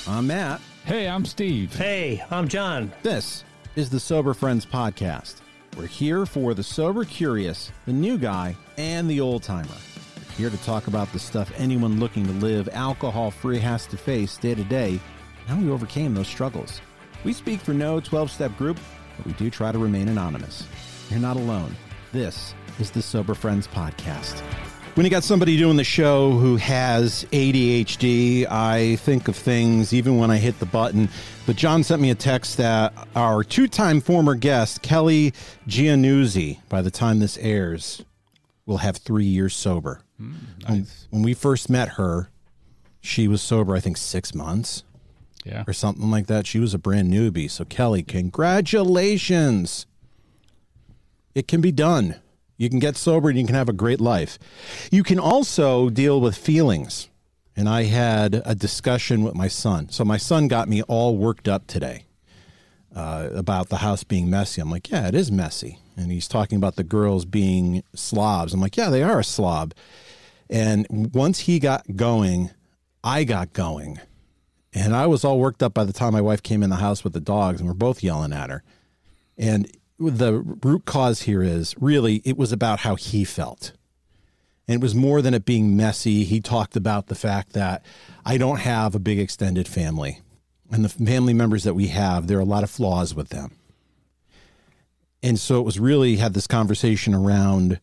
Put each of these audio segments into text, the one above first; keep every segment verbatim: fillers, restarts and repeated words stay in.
I'm Matt. Hey, I'm Steve. Hey, I'm John. This is the Sober Friends Podcast. We're here for the sober curious, the new guy, and the old timer. We're here to talk about the stuff anyone looking to live alcohol-free has to face day to day, and how we overcame those struggles. We speak for no twelve-step group, but we do try to remain anonymous. You're not alone. This is the Sober Friends Podcast. When you got somebody doing the show who has A D H D, I think of things even when I hit the button. But John sent me a text that our two-time former guest, Kelly Giannuzzi, by the time this airs, will have three years sober. Mm, nice. when, when we first met her, she was sober, I think, six months Yeah. or something like that. She was a brand newbie. So, Kelly, congratulations. It can be done. You can get sober and you can have a great life. You can also deal with feelings. And I had a discussion with my son. So my son got me all worked up today uh, about the house being messy. I'm like, yeah, it is messy. And he's talking about the girls being slobs. I'm like, yeah, they are a slob. And once he got going, I got going. And I was all worked up by the time my wife came in the house with the dogs, and we're both yelling at her. And the root cause here is really it was about how he felt. And it was more than it being messy. He talked about the fact that I don't have a big extended family. And the family members that we have, there are a lot of flaws with them. And so it was really had this conversation around,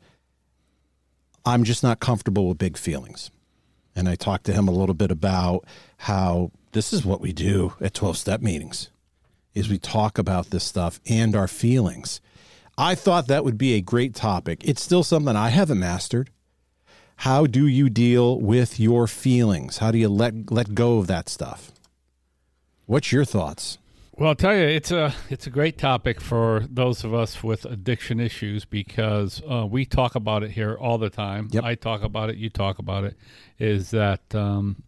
I'm just not comfortable with big feelings. And I talked to him a little bit about how this is what we do at twelve-step meetings. Is we talk about this stuff and our feelings. I thought that would be a great topic. It's still something I haven't mastered. How do you deal with your feelings? How do you let let go of that stuff? What's your thoughts? Well, I'll tell you, it's a it's a great topic for those of us with addiction issues because uh, we talk about it here all the time. Yep. I talk about it. You talk about it. Is that um,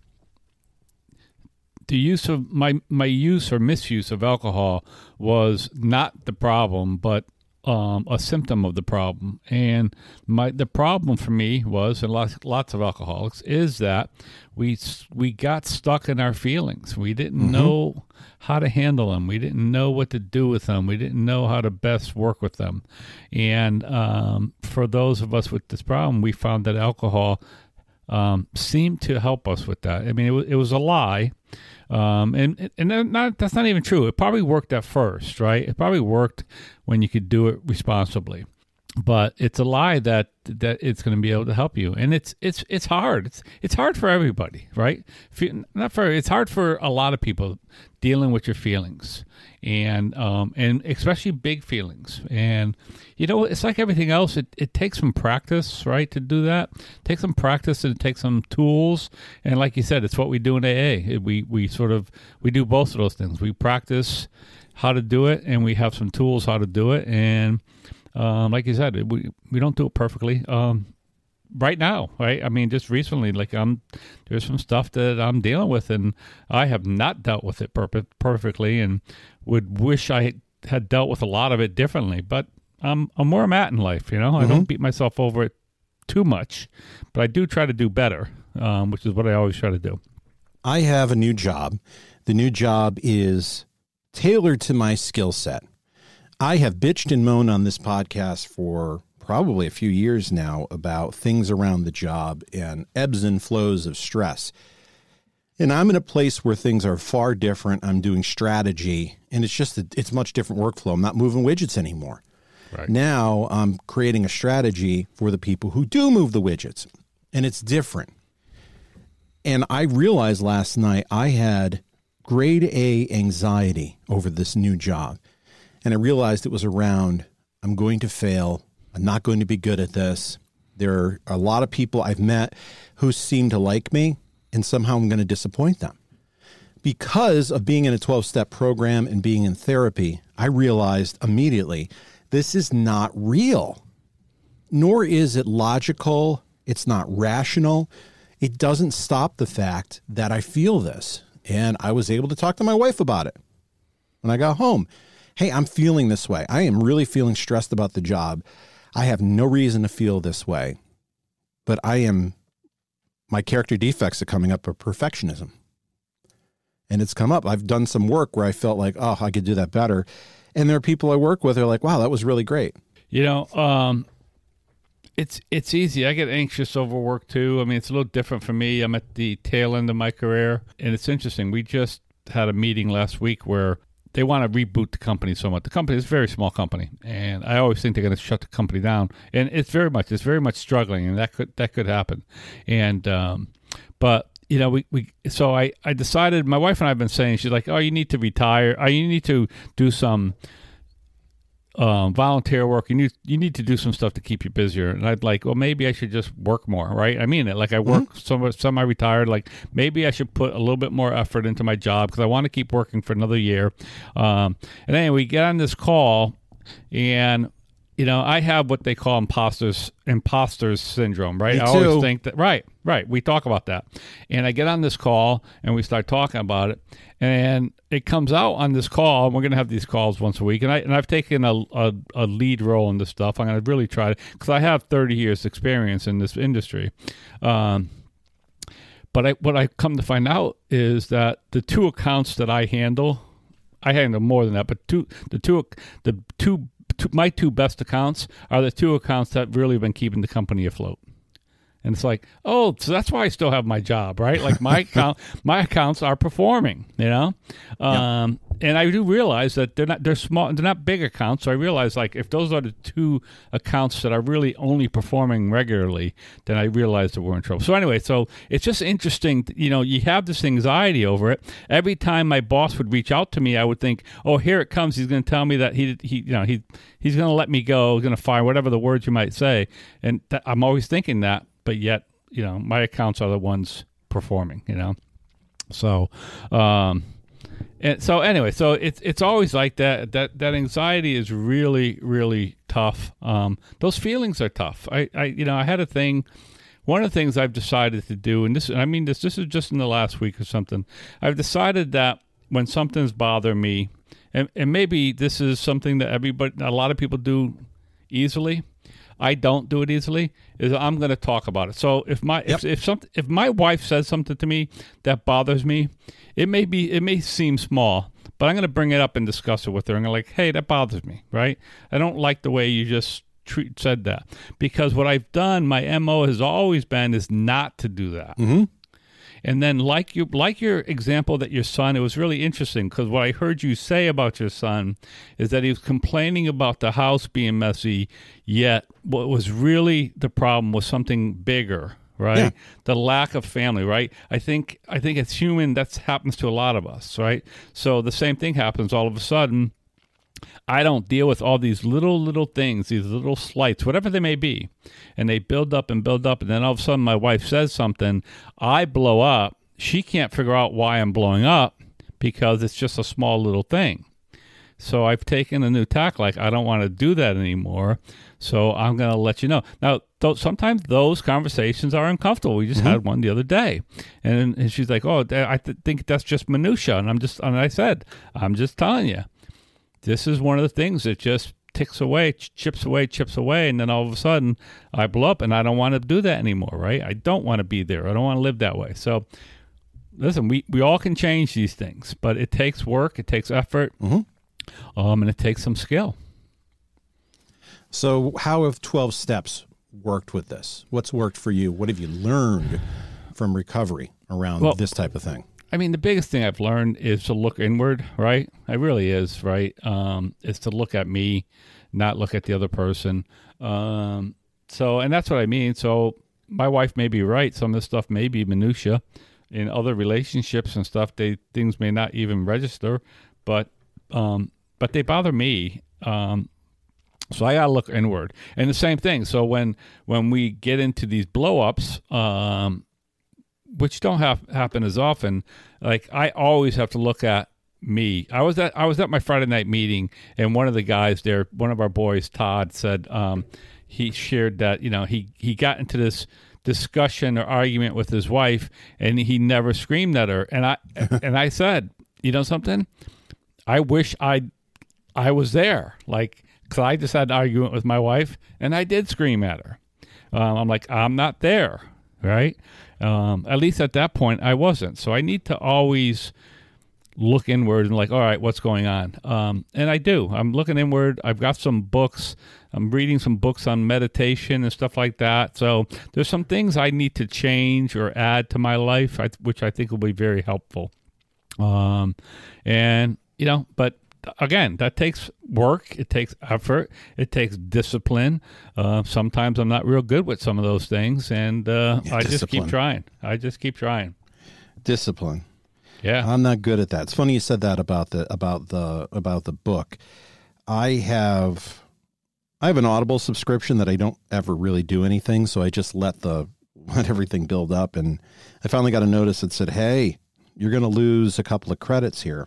the use of my my use or misuse of alcohol was not the problem, but um, a symptom of the problem. And my the problem for me was, and lots lots of alcoholics, is that we we got stuck in our feelings. We didn't mm-hmm. know how to handle them. We didn't know what to do with them. We didn't know how to best work with them. And um, for those of us with this problem, we found that alcohol um, seemed to help us with that. I mean, it was, it was a lie. Um, and and not, that's not even true. It probably worked at first, right? It probably worked when you could do it responsibly. But it's a lie that that it's going to be able to help you, and it's it's it's hard. It's it's hard for everybody, right? You, not for it's hard for a lot of people dealing with your feelings, and um and especially big feelings. And you know, it's like everything else. It it takes some practice, right, to do that. It takes some practice and it takes some tools. And like you said, it's what we do in A A. We we sort of we do both of those things. We practice how to do it, and we have some tools how to do it. And Um, like you said, we we don't do it perfectly um, right now, right? I mean, just recently, like I'm, there's some stuff that I'm dealing with, and I have not dealt with it per- perfectly, and would wish I had dealt with a lot of it differently. But I'm I'm where I'm at in life, you know. Mm-hmm. I don't beat myself over it too much, but I do try to do better, um, which is what I always try to do. I have a new job. The new job is tailored to my skill set. I have bitched and moaned on this podcast for probably a few years now about things around the job and ebbs and flows of stress. And I'm in a place where things are far different. I'm doing strategy, and it's just, a, it's much different workflow. I'm not moving widgets anymore. Right. Now I'm creating a strategy for the people who do move the widgets, and it's different. And I realized last night I had grade A anxiety over this new job. And I realized it was around, I'm going to fail. I'm not going to be good at this. There are a lot of people I've met who seem to like me, and somehow I'm going to disappoint them. Because of being in a twelve-step program and being in therapy, I realized immediately, this is not real. Nor is it logical. It's not rational. It doesn't stop the fact that I feel this. And I was able to talk to my wife about it when I got home. Hey, I'm feeling this way. I am really feeling stressed about the job. I have no reason to feel this way, but I am, my character defects are coming up are perfectionism. And it's come up. I've done some work where I felt like, oh, I could do that better. And there are people I work with who are like, wow, that was really great. You know, um, it's it's easy. I get anxious over work too. I mean, it's a little different for me. I'm at the tail end of my career. And it's interesting. We just had a meeting last week where they want to reboot the company so much. The company is a very small company, and I always think they're going to shut the company down. And it's very much, it's very much struggling, and that could that could happen. And um, but you know, we, we so I, I decided. My wife and I have been saying, she's like, oh, you need to retire. Oh, you need to do some um, volunteer work. You need you need to do some stuff to keep you busier. And I'd like, well, maybe I should just work more, right? I mean it. Like I work mm-hmm. some semi-retired. Like maybe I should put a little bit more effort into my job because I want to keep working for another year. Um, and anyway, we get on this call, and you know, I have what they call imposters imposters syndrome, right? Me I too. always think that, right, right. We talk about that. And I get on this call and we start talking about it. And it comes out on this call, and we're going to have these calls once a week. And, I, and I've taken a, a, a lead role in this stuff. I'm going to really try to, because I have thirty years experience in this industry. Um, but I, what I come to find out is that the two accounts that I handle, I handle more than that, but two, the two, the two, two, my two best accounts are the two accounts that really have been keeping the company afloat. And it's like, oh, so that's why I still have my job, right? Like my account, my accounts are performing, you know. Um, yep. And I do realize that they're not they're small, they're not big accounts. So I realize like if those are the two accounts that are really only performing regularly, then I realize that we're in trouble. So anyway, so it's just interesting. You know, you have this anxiety over it. Every time my boss would reach out to me, I would think, oh, here it comes. He's going to tell me that he he you know he he's going to let me go, going to fire, whatever the words you might say. And th- I'm always thinking that. But yet, you know, my accounts are the ones performing, you know. So, um, and so anyway, so it's it's always like that. That that anxiety is really, really tough. Um, those feelings are tough. I, I, you know, I had a thing. One of the things I've decided to do, and this, I mean, this, this is just in the last week or something. I've decided that when something's bothering me, and, and maybe this is something that everybody, a lot of people do easily. I don't do it easily, is I'm going to talk about it. So if my yep. if if something if my wife says something to me that bothers me, it may be it may seem small, but I'm going to bring it up and discuss it with her. And I'm like, hey, that bothers me, right? I don't like the way you just treat, said that, because what I've done, my M O has always been is not to do that. Mm-hmm. And then like you, like your example that your son, it was really interesting because what I heard you say about your son is that he was complaining about the house being messy, yet what was really the problem was something bigger, right? Yeah. The lack of family, right? I think I think it's human. That happens to a lot of us, right? So the same thing happens all of a sudden. I don't deal with all these little, little things, these little slights, whatever they may be. And they build up and build up. And then all of a sudden my wife says something. I blow up. She can't figure out why I'm blowing up because it's just a small little thing. So I've taken a new tack, like I don't want to do that anymore. So I'm going to let you know. Now, th- sometimes those conversations are uncomfortable. We just mm-hmm. had one the other day. And, and she's like, oh, I th- think that's just minutia. And I'm just, and I said, I'm just telling you. This is one of the things that just ticks away, ch- chips away, chips away, and then all of a sudden I blow up, and I don't want to do that anymore, right? I don't want to be there. I don't want to live that way. So, listen, we, we all can change these things, but it takes work, it takes effort, mm-hmm. um, and it takes some skill. So how have twelve steps worked with this? What's worked for you? What have you learned from recovery around well, this type of thing? I mean, the biggest thing I've learned is to look inward, right? It really is, right? Um, it's to look at me, not look at the other person. Um, so, and that's what I mean. So my wife may be right. Some of this stuff may be minutia. In other relationships and stuff, they things may not even register, but um, but they bother me. Um, so I got to look inward. And the same thing. So when when we get into these blow-ups, um, which don't have happen as often, like I always have to look at me. I was at I was at my Friday night meeting, and one of the guys there, one of our boys, Todd, said um, he shared that, you know, he, he got into this discussion or argument with his wife, and he never screamed at her. And I and I said, you know something? I wish I I was there, like, because I just had an argument with my wife, and I did scream at her. Um, I'm like, I'm not there, right? Um, at least at that point, I wasn't. So I need to always look inward and like, all right, what's going on? Um, and I do. I'm looking inward. I've got some books. I'm reading some books on meditation and stuff like that. So there's some things I need to change or add to my life, which I think will be very helpful. Um, and, you know, but again, that takes work. It takes effort. It takes discipline. Uh, sometimes I'm not real good with some of those things, and uh, yeah, I discipline. just keep trying. I just keep trying. Discipline. Yeah, I'm not good at that. It's funny you said that about the about the about the book. I have I have an Audible subscription that I don't ever really do anything, so I just let the let everything build up, and I finally got a notice that said, "Hey, you're going to lose a couple of credits here."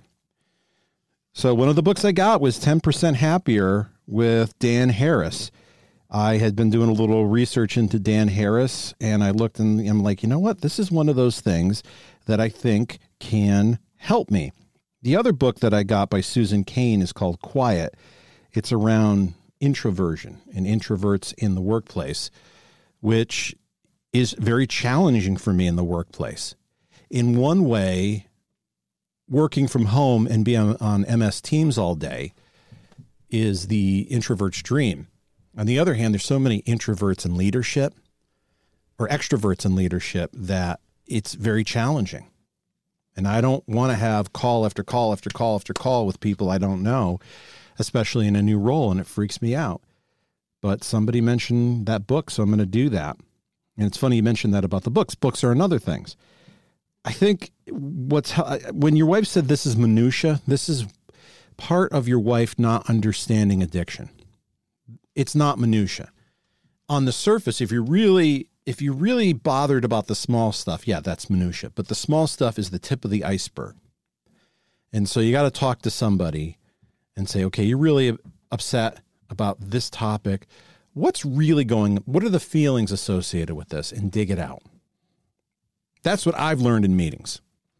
So one of the books I got was ten percent Happier with Dan Harris. I had been doing a little research into Dan Harris, and I looked and I'm like, you know what? This is one of those things that I think can help me. The other book that I got by Susan Cain is called Quiet. It's around introversion and introverts in the workplace, which is very challenging for me in the workplace. In one way, working from home and being on, on M S Teams all day is the introvert's dream. On the other hand, there's so many introverts in leadership or extroverts in leadership that it's very challenging. And I don't want to have call after call after call after call with people I don't know, especially in a new role, and it freaks me out. But somebody mentioned that book, so I'm going to do that. And it's funny you mentioned that about the books. Books are another things. I think what's when your wife said this is minutia, this is part of your wife not understanding addiction. It's not minutia. On the surface, if you're really if you're really bothered about the small stuff, yeah, that's minutia. But the small stuff is the tip of the iceberg. And so you got to talk to somebody and say, okay, you're really upset about this topic. What's really going, what are the feelings associated with this? And dig it out. That's what I've learned in meetings.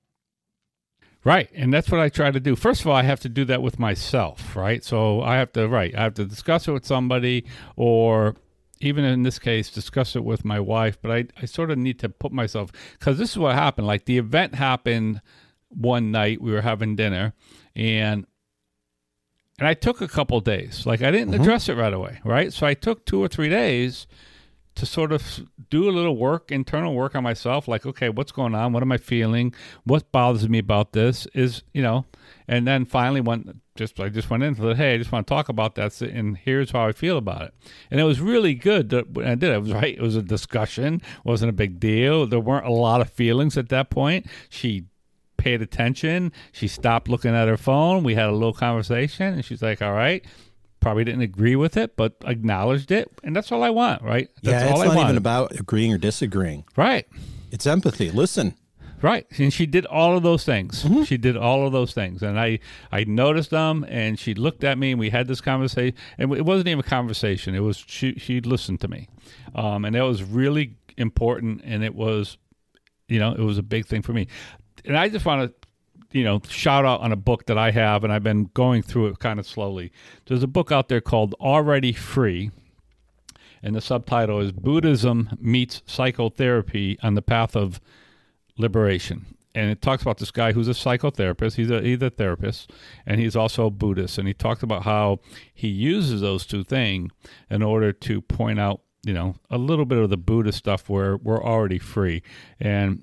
Right. And that's what I try to do. First of all, I have to do that with myself, right? So I have to, right, I have to discuss it with somebody, or even in this case, discuss it with my wife. But I, I sort of need to put myself, because this is what happened. Like the event happened one night, we were having dinner, and and I took a couple days. Like I didn't mm-hmm. address it right away, right? So I took two or three days to sort of do a little work, internal work on myself, like, okay, what's going on? What am I feeling? What bothers me about this is, you know, and then finally went, just, I just went into it, hey, I just want to talk about that, and here's how I feel about it. And it was really good that when I did it. It was right. It was a discussion. It wasn't a big deal. There weren't a lot of feelings at that point. She paid attention. She stopped looking at her phone. We had a little conversation, and she's like, all right. Probably didn't agree with it, but acknowledged it, and that's all I want, right? That's yeah, all it's I not want. even about agreeing or disagreeing. Right. It's empathy. Listen. Right, and she did all of those things. Mm-hmm. She did all of those things, and I, I noticed them, and she looked at me, and we had this conversation, and it wasn't even a conversation. It was she she listened to me, um, and that was really important, and it was, you know, it was a big thing for me. And I just want to, you know, shout out on a book that I have, and I've been going through it kind of slowly. There's a book out there called Already Free, and the subtitle is Buddhism Meets Psychotherapy on the Path of Liberation. And it talks about this guy who's a psychotherapist. He's a, he's a therapist, and he's also a Buddhist. And he talks about how he uses those two things in order to point out, you know, a little bit of the Buddhist stuff where we're already free. And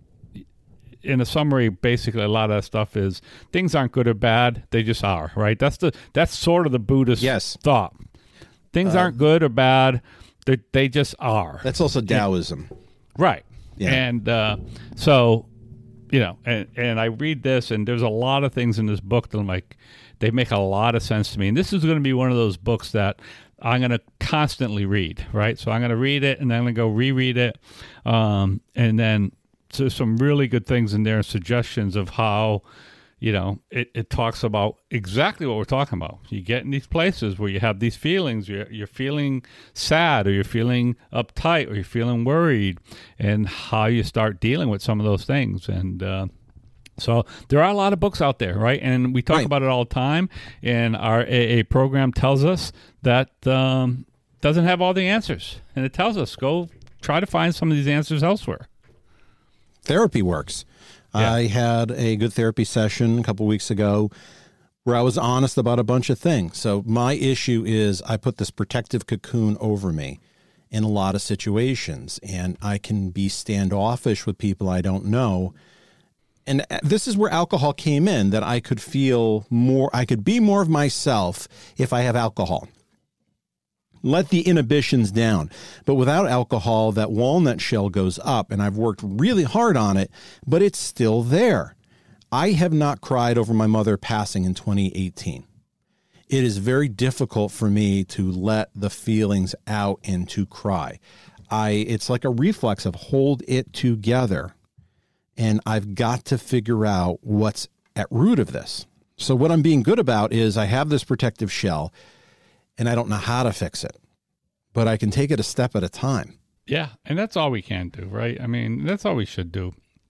in a summary, basically a lot of that stuff is things aren't good or bad, they just are, right? That's the that's sort of the Buddhist yes. thought. Things uh, aren't good or bad, they they just are. That's also Taoism. And, right. Yeah. And uh, so, you know, and, and I read this, and there's a lot of things in this book that I'm like, they make a lot of sense to me. And this is going to be one of those books that I'm going to constantly read, right? So I'm going to read it, and then I'm going to go reread it, um, and then so there's some really good things in there and suggestions of how, you know, it, it talks about exactly what we're talking about. You get in these places where you have these feelings, you're, you're feeling sad, or you're feeling uptight, or you're feeling worried, and how you start dealing with some of those things. And uh, so there are a lot of books out there, right? And we talk right. about it all the time, and our A A program tells us that um, doesn't have all the answers. And it tells us, go try to find some of these answers elsewhere. Therapy works. Yeah. I had a good therapy session a couple weeks ago where I was honest about a bunch of things. So my issue is I put this protective cocoon over me in a lot of situations, and I can be standoffish with people I don't know. And this is where alcohol came in, that I could feel more, I could be more of myself if I have alcohol. Let the inhibitions down. But without alcohol, that walnut shell goes up, and I've worked really hard on it, but it's still there. I have not cried over my mother passing in twenty eighteen. It is very difficult for me to let the feelings out and to cry. I, it's like a reflex of hold it together. And I've got to figure out what's at root of this. So what I'm being good about is I have this protective shell and I don't know how to fix it, but I can take it a step at a time. Yeah. And that's all we can do, right? I mean, that's all we should do.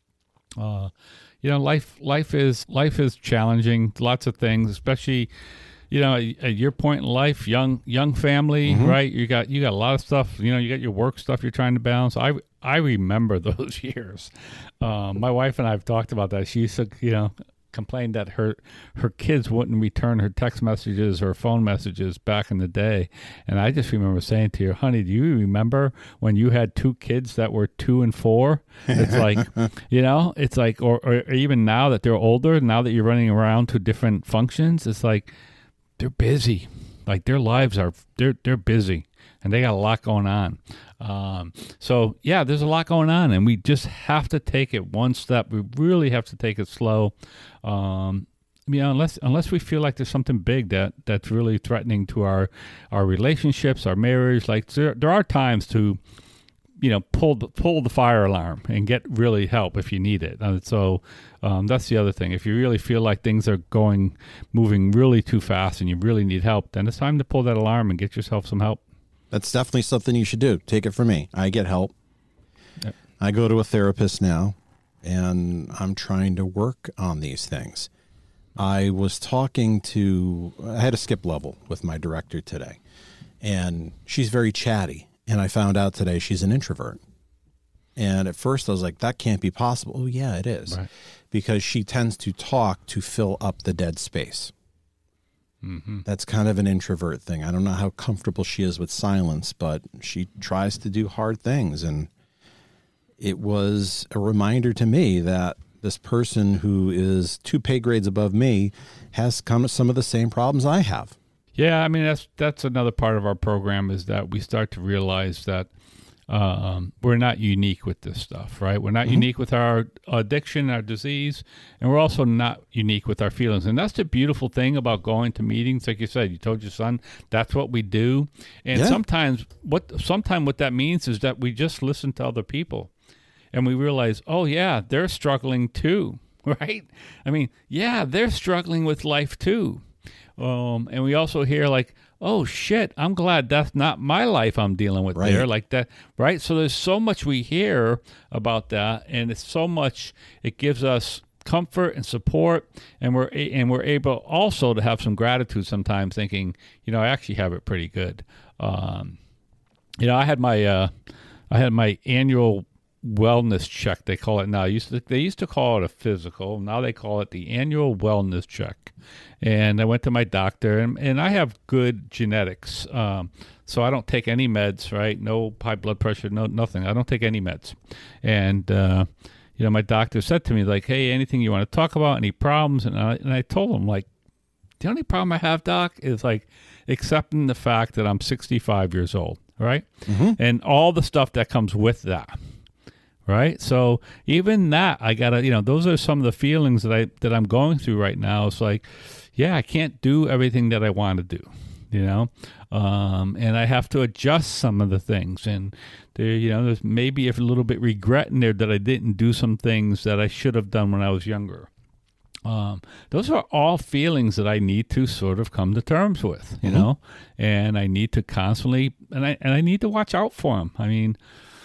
Uh, you know, life, life is, life is challenging, lots of things, especially, you know, at your point in life, young, young family, mm-hmm. right? You got, you got a lot of stuff, you know, you got your work stuff you're trying to balance. I, I remember those years. Um, my wife and I have talked about that. She used to, you know, complain that her her kids wouldn't return her text messages or phone messages back in the day. And I just remember saying to her, honey, do you remember when you had two kids that were two and four? It's like, you know, it's like, or, or even now that they're older, now that you're running around to different functions, it's like they're busy. Like their lives are, they're they're busy. And they got a lot going on. Um, so, yeah, there's a lot going on, and we just have to take it one step. We really have to take it slow. Um, you know, unless unless we feel like there's something big that, that's really threatening to our, our relationships, our marriage. Like there, there are times to, you know, pull the, pull the fire alarm and get really help if you need it. And so um, that's the other thing. If you really feel like things are going, moving really too fast and you really need help, then it's time to pull that alarm and get yourself some help. That's definitely something you should do. Take it from me. I get help. Yep. I go to a therapist now, and I'm trying to work on these things. I was talking to, I had a skip level with my director today, and she's very chatty. And I found out today she's an introvert. And at first I was like, that can't be possible. Oh, yeah, it is. Right. Because she tends to talk to fill up the dead space. Mm-hmm. That's kind of an introvert thing. I don't know how comfortable she is with silence, but she tries to do hard things. And it was a reminder to me that this person who is two pay grades above me has come to some of the same problems I have. Yeah, I mean, that's that's another part of our program is that we start to realize that um, we're not unique with this stuff, right? We're not mm-hmm. unique with our addiction, our disease, and we're also not unique with our feelings. And that's the beautiful thing about going to meetings. Like you said, you told your son, that's what we do. And yeah. sometimes what sometimes what that means is that we just listen to other people and we realize, oh, yeah, they're struggling too, right? I mean, yeah, they're struggling with life too. Um, and we also hear like, oh shit, I'm glad that's not my life I'm dealing with right. there like that. Right. So there's so much we hear about that, and it's so much, it gives us comfort and support. And we're, and we're able also to have some gratitude sometimes thinking, you know, I actually have it pretty good. Um, you know, I had my, uh, I had my annual wellness check. They call it now. Used to, they used to call it a physical. Now they call it the annual wellness check. And I went to my doctor, and, and I have good genetics. Um, so I don't take any meds, right? No high blood pressure, no nothing. I don't take any meds. And, uh, you know, my doctor said to me, like, hey, anything you want to talk about, any problems? And I, and I told him, like, the only problem I have, doc, is, like, accepting the fact that I'm sixty-five years old, right? Mm-hmm. And all the stuff that comes with that. Right. So even that, I got to, you know, those are some of the feelings that I, that I'm going through right now. It's like, yeah, I can't do everything that I want to do, you know, um, and I have to adjust some of the things. And there, you know, there's maybe a little bit regret in there that I didn't do some things that I should have done when I was younger. Um, those are all feelings that I need to sort of come to terms with, you mm-hmm. know, and I need to constantly, and I, and I need to watch out for them. I mean,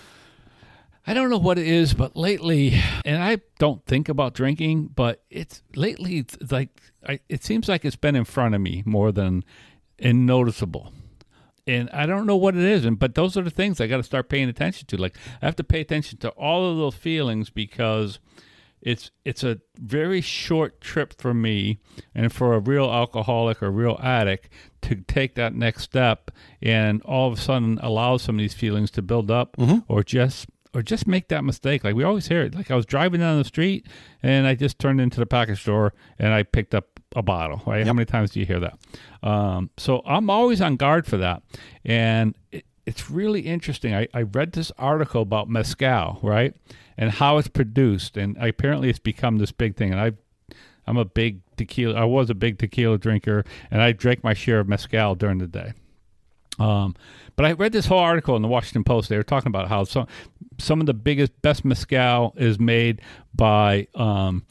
I don't know what it is, but lately, and I don't think about drinking, but it's lately it's like I, it seems like it's been in front of me more than and noticeable. And I don't know what it is, and but those are the things I got to start paying attention to. Like I have to pay attention to all of those feelings because it's it's a very short trip for me and for a real alcoholic or real addict to take that next step and all of a sudden allow some of these feelings to build up mm-hmm. or just or just make that mistake. Like we always hear it. Like I was driving down the street and I just turned into the package store and I picked up a bottle, right? Yep. How many times do you hear that? Um, so I'm always on guard for that. And it, it's really interesting. I, I read this article about mezcal, right? And how it's produced. And apparently it's become this big thing. And I, I'm a big tequila, I was a big tequila drinker, and I drank my share of mezcal during the day. Um, but I read this whole article in the Washington Post. They were talking about how some some of the biggest, best mezcal is made by um,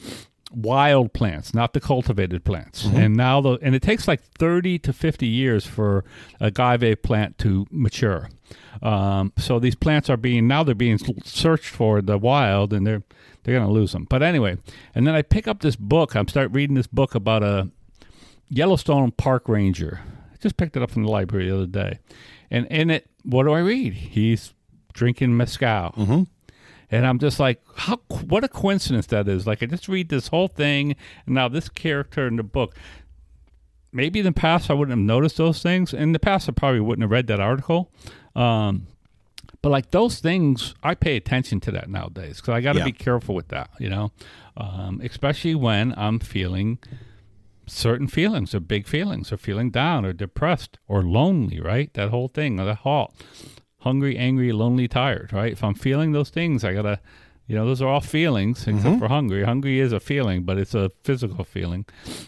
wild plants, not the cultivated plants. Mm-hmm. And now the and it takes like thirty to fifty years for a agave plant to mature. Um, so these plants are being now they're being searched for the wild, and they're they're going to lose them. But anyway, and then I pick up this book. I'm start reading this book about a Yellowstone park ranger. Just picked it up from the library the other day. And in it, what do I read? He's drinking mezcal. Mm-hmm. And I'm just like, how? What a coincidence that is. Like, I just read this whole thing, and now this character in the book. Maybe in the past I wouldn't have noticed those things. In the past I probably wouldn't have read that article. Um, but, like, those things, I pay attention to that nowadays because I got to yeah. be careful with that, you know, um, especially when I'm feeling certain feelings or big feelings or feeling down or depressed or lonely, right? That whole thing, or the halt, hungry, angry, lonely, tired, right? If I'm feeling those things, I gotta, you know, those are all feelings except mm-hmm. for hungry. Hungry is a feeling, but it's a physical feeling.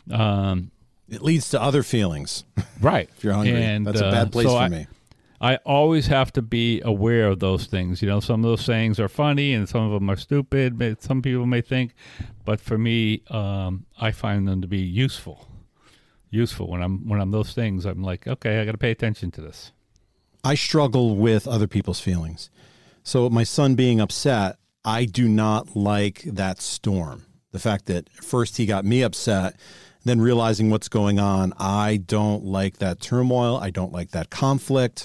Um, it leads to other feelings. Right. If you're hungry, and, that's a bad place uh, so for I, me. I always have to be aware of those things. You know, some of those sayings are funny and some of them are stupid. Some people may think, but for me, um, I find them to be useful. Useful when I'm when I'm those things. I'm like, okay, I got to pay attention to this. I struggle with other people's feelings. So my son being upset, I do not like that storm. The fact that first he got me upset, then realizing what's going on, I don't like that turmoil. I don't like that conflict.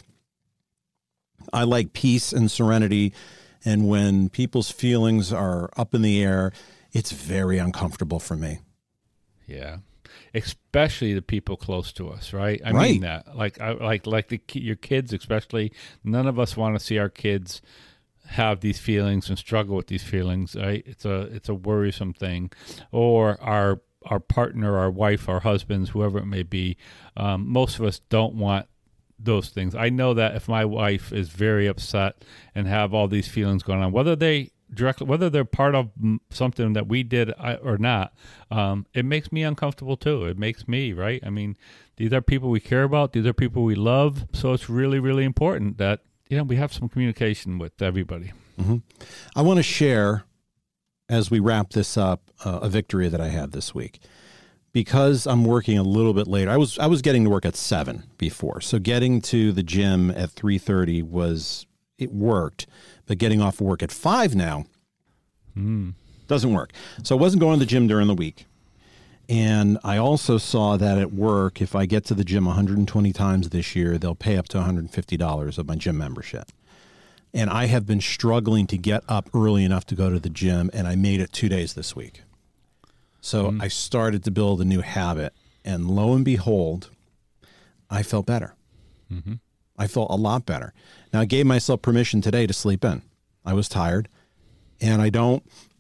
I like peace and serenity, and when people's feelings are up in the air, it's very uncomfortable for me. Yeah, especially the people close to us, right? I right. mean that, like, I, like, like the your kids, especially. None of us want to see our kids have these feelings and struggle with these feelings. Right? It's a it's a worrisome thing, or our our partner, our wife, our husbands, whoever it may be. Um, most of us don't want those things. I know that if my wife is very upset and have all these feelings going on, whether they directly, whether they're part of something that we did or not, um, it makes me uncomfortable too. It makes me, right? I mean, these are people we care about. These are people we love. So it's really, really important that, you know, we have some communication with everybody. Mm-hmm. I want to share, as we wrap this up, uh, a victory that I had this week. Because I'm working a little bit later, I was I was getting to work at seven before, so getting to the gym at three thirty was it worked, but getting off work at five now mm. doesn't work. So I wasn't going to the gym during the week, and I also saw that at work, if I get to the gym one hundred twenty times this year, they'll pay up to one hundred fifty dollars of my gym membership. And I have been struggling to get up early enough to go to the gym, and I made it two days this week. So mm. I started to build a new habit, and lo and behold, I felt better. Mm-hmm. I felt a lot better. Now, I gave myself permission today to sleep in. I was tired, and I don't,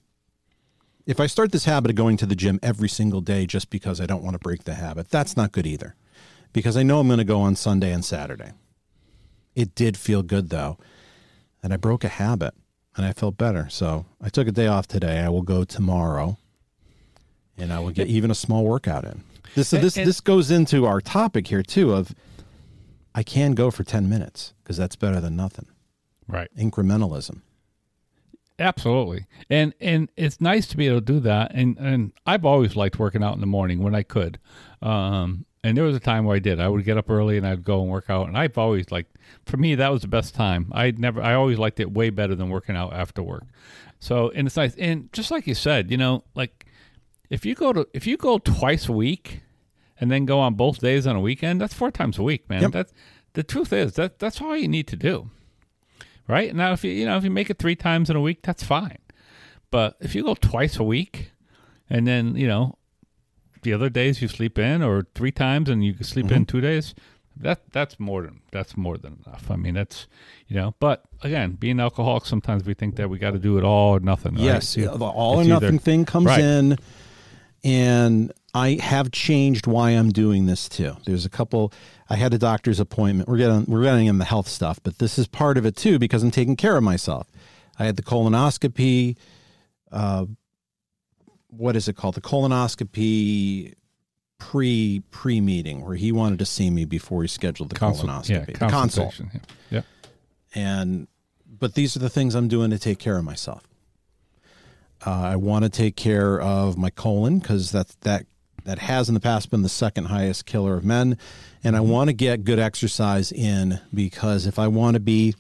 if I start this habit of going to the gym every single day just because I don't want to break the habit, that's not good either, because I know I'm going to go on Sunday and Saturday. It did feel good, though, and I broke a habit, and I felt better. So I took a day off today. I will go tomorrow. And I will get even a small workout in. This so this and, this goes into our topic here too of I can go for ten minutes because that's better than nothing. Right. Incrementalism. Absolutely. And and it's nice to be able to do that. And and I've always liked working out in the morning when I could. Um, and there was a time where I did. I would get up early and I'd go and work out. And I've always liked, for me, that was the best time. I never I always liked it way better than working out after work. So and it's nice. And just like you said, you know, like If you go to if you go twice a week and then go on both days on a weekend, that's four times a week, man. Yep. That's the truth is that that's all you need to do. Right? Now if you you know if you make it three times in a week, that's fine. But if you go twice a week, and then you know, the other days you sleep in, or three times and you sleep mm-hmm. in two days, that that's more than that's more than enough. I mean, that's you know. But again, being alcoholic, sometimes we think that we got to do it all or nothing. Yes, right? the all or nothing either, thing comes right. in, and I have changed why I'm doing this too. There's a couple. I had a doctor's appointment. We're getting we're getting in the health stuff, but this is part of it too because I'm taking care of myself. I had the colonoscopy. Uh, what is it called? The colonoscopy pre pre meeting where he wanted to see me before he scheduled the Consult, colonoscopy. Yeah, the consult. Yeah. yeah. And but these are the things I'm doing to take care of myself. Uh, I want to take care of my colon because that's that. That has in the past been the second highest killer of men. And I want to get good exercise in because if I want to be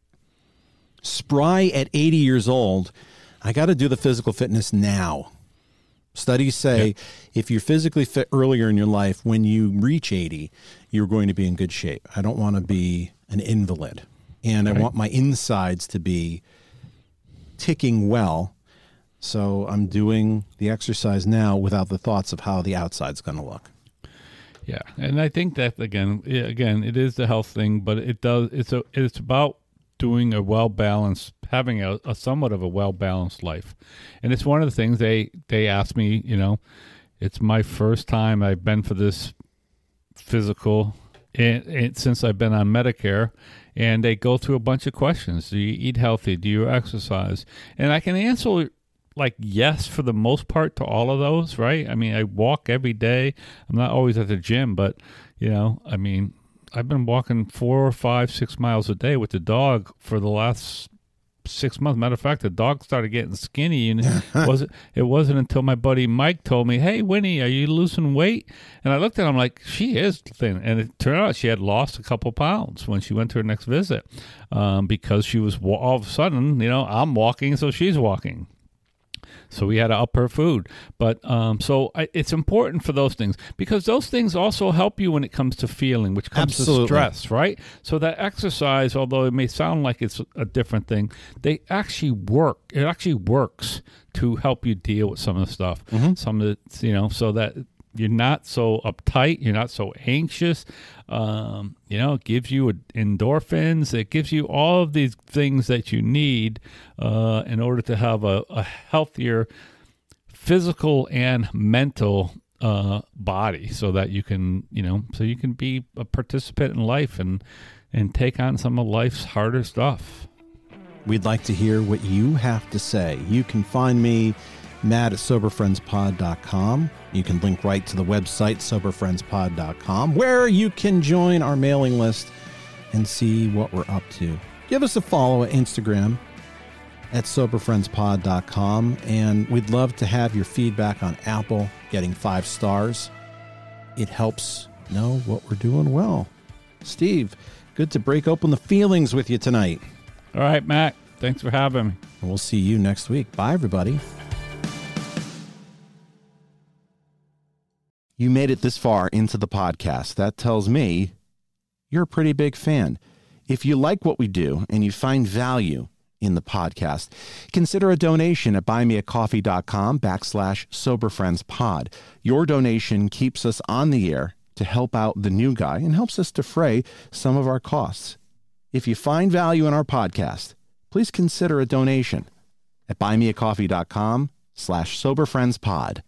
spry at eighty years old, I got to do the physical fitness now. Studies say yep. if you're physically fit earlier in your life, when you reach eighty, you're going to be in good shape. I don't want to be an invalid. And right. I want my insides to be ticking well. So I'm doing the exercise now without the thoughts of how the outside's going to look. Yeah, and I think that again, again, it is the health thing, but it does. It's a. It's about doing a well balanced, having a, a somewhat of a well balanced life, and it's one of the things they they ask me. You know, it's my first time I've been for this physical, and, and since I've been on Medicare. And they go through a bunch of questions. Do you eat healthy? Do you exercise? And I can answer. Like, yes, for the most part to all of those, right? I mean, I walk every day. I'm not always at the gym, but, you know, I mean, I've been walking four or five, six miles a day with the dog for the last six months. Matter of fact, the dog started getting skinny, and it wasn't, it wasn't until my buddy Mike told me, hey, Winnie, are you losing weight? And I looked at him like, she is thin. And it turned out she had lost a couple pounds when she went to her next visit um, because she was, all of a sudden, you know, I'm walking, so she's walking. So we had to up her food. But um, so I, it's important for those things because those things also help you when it comes to feeling, which comes Absolutely. to stress, right? So that exercise, although it may sound like it's a different thing, they actually work. It actually works to help you deal with some of the stuff. Mm-hmm. Some of the, you know, so that you're not so uptight, you're not so anxious. Um, you know, it gives you endorphins. It gives you all of these things that you need uh, in order to have a, a healthier physical and mental uh, body, so that you can, you know, so you can be a participant in life and and take on some of life's harder stuff. We'd like to hear what you have to say. You can find me, Matt, at sober friends pod dot com. You can link right to the website, sober friends pod dot com, where you can join our mailing list and see what we're up to. Give us a follow at Instagram at sober friends pod dot com, and we'd love to have your feedback on Apple, getting five stars. It helps know what we're doing well. Steve, good to break open the feelings with you tonight. All right, Matt. Thanks for having me. And we'll see you next week. Bye, everybody. You made it this far into the podcast. That tells me you're a pretty big fan. If you like what we do and you find value in the podcast, consider a donation at buymeacoffee.com backslash soberfriendspod. Your donation keeps us on the air to help out the new guy and helps us defray some of our costs. If you find value in our podcast, please consider a donation at buymeacoffee.com slash soberfriendspod.